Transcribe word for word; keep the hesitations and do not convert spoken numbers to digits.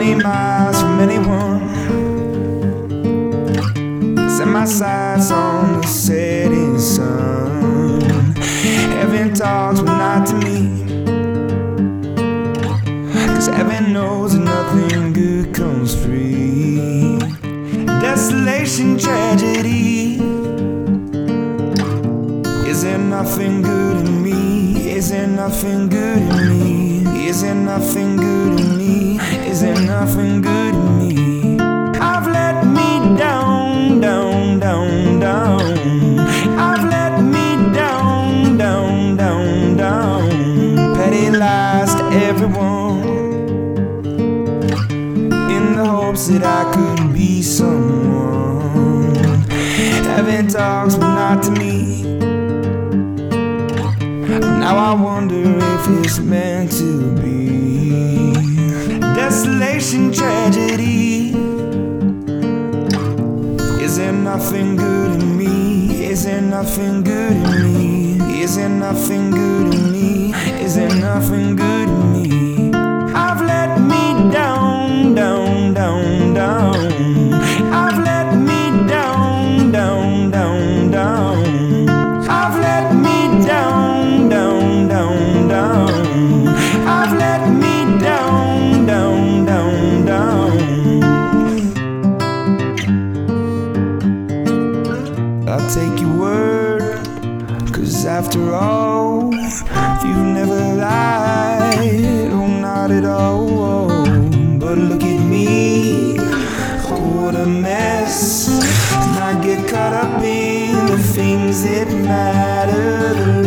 Twenty miles from anyone. Set my sights on the setting sun. Heaven talks, but not to me, 'cause heaven knows that nothing good comes free. Desolation, tragedy. Is there nothing good in me? Is there nothing good in me? Is there nothing good in me? Is there nothing good in me? I've let me down, down, down, down. I've let me down, down, down, down. Petty lies to everyone, in the hopes that I could be someone. Heaven talks, but not to me. Now I wonder if it's meant to be. Desolation, tragedy. Is there nothing good in me? Is there nothing good in me? Is there nothing good in me? Is there nothing good in me? I've let me down, down, down, down. I've let me down, down, down, down. I've let me down, down, down, down. I've let me down, down, down, down. I'll take your word, 'cause after all, you've never lied, oh not at all. But look at me, oh what a mess. And I get caught up in the things that matter the